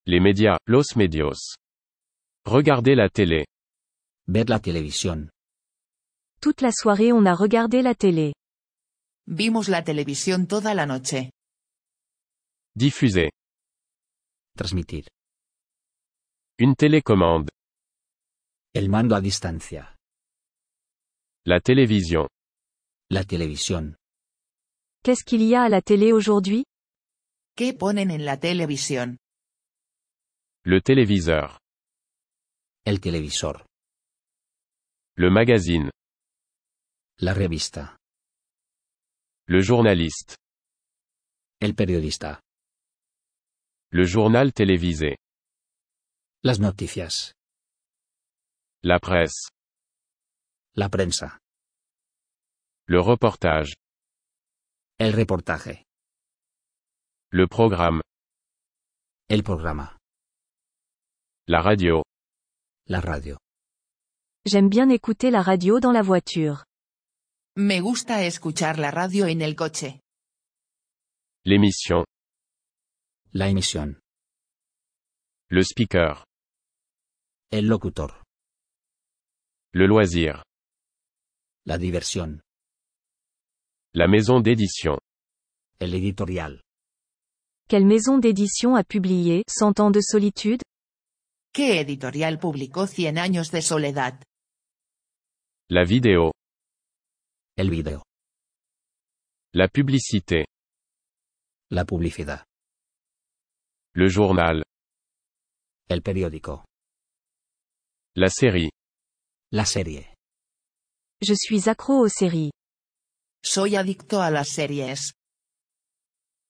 Les médias, los medios. Regarder la télé. Ver la televisión. Toute la soirée on a regardé la télé. Vimos la televisión toda la noche. Diffuser. Transmitir. Une télécommande. El mando a distancia. La télévision. La televisión. Qu'est-ce qu'il y a à la télé aujourd'hui? ¿Qué ponen en la televisión? Le téléviseur. El televisor. Le magazine. La revista. Le journaliste. El periodista. Le journal télévisé. Las noticias. La presse. La prensa. Le reportage. El reportaje. Le programme. El programa. La radio. La radio. J'aime bien écouter la radio dans la voiture. Me gusta escuchar la radio en el coche. L'émission. La emisión. Le speaker. El locutor. Le loisir. La diversión. La maison d'édition. El editorial. Quelle maison d'édition a publié 100 ans de solitude? ¿Qué editorial publicó 100 años de soledad? La vidéo. El video. La publicité. La publicidad. Le journal. El periódico. La série. La serie. Je suis accro aux séries. Soy adicto a las series.